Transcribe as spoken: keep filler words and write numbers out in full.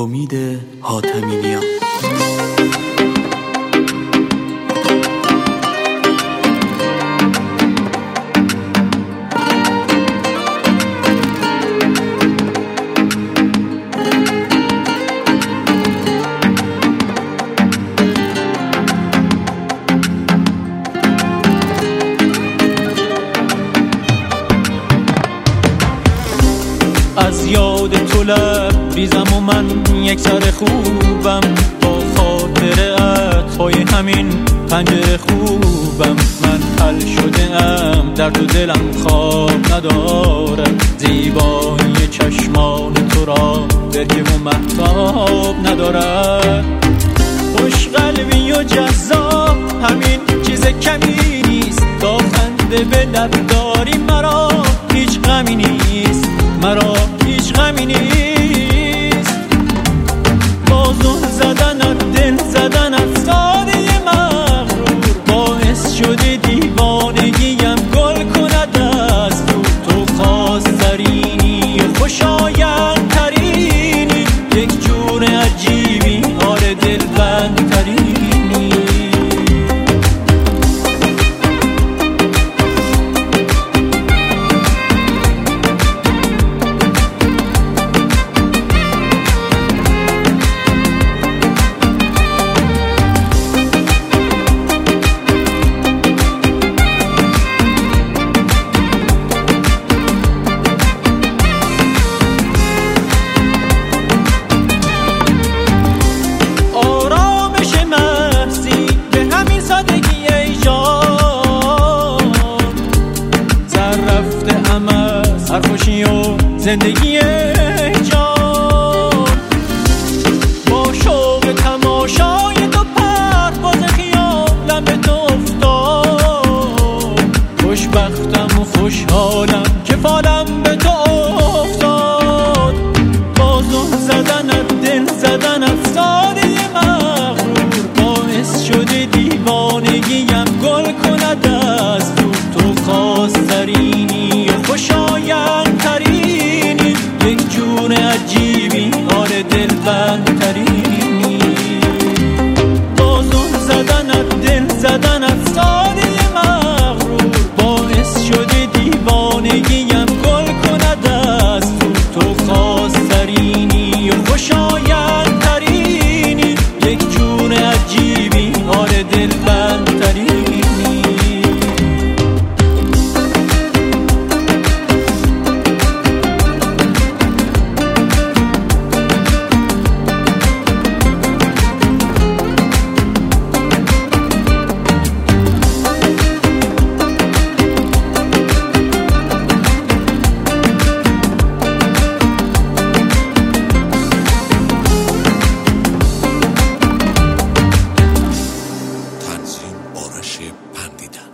امید حاتمی‌نیا. از یاد تو لب ریزم و من یک سر خوبم، با خاطرت پای همین پنجره خوبم. من حل شده ام، درد و دلم خواب ندارم، زیبایی چشمان تو را برگه و مهتاب ندارم. خوش قلبی و جذاب همین چیز کمی نیست، تا خنده به لب داری مرا هیچ غمی نیست، مرا هیچ غمی نیست. بازون زدنت دل زدنت ساده مغرور، باعث شده دیوانگیم گل کند از دور. تو خواسترینی خوشایند ترینی، یک جور عجیبی آره دلبند ترینی. هر خوشی و زندگی جان، با شوق تماشای تو پرواز خیالم به تو افتاد. خوشبختم و خوشحالم که فالم به تو افتاد. بازون زدنت دل زدنت ساده مغرور، باعث شده دیوانگیم گل کند از دور. تو خواسترینی و خوشایند ترینی، یک جور عجیبی آره دلبند ترینی. بازون زدنت دل زدنت ساده مغرور، باعث شده دیوانگیم گل کند از دور. تو خواسترینی و خوشایند ترینی، یک جور عجیبی آره دلبند ترینی. آرش پندیدن.